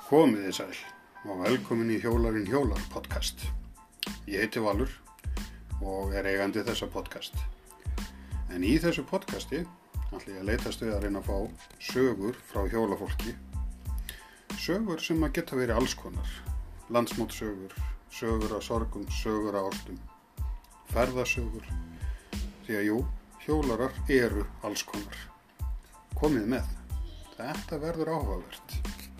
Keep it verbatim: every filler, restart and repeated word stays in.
Komiði sæl og velkomin í Hjólarinn hjólar podcast. Ég heiti Valur og er eigandi þessa podcast. En í þessu podcasti ætla ég að leitast við að reyna að fá sögur frá hjólafólki. Sögur sem að geta verið alls konar. Landsmótssögur, sögur af sorgum, sögur af ástum, ferðasögur. Því að jú, hjólarar eru alls konar. Komið með. Þetta verður áhugavert.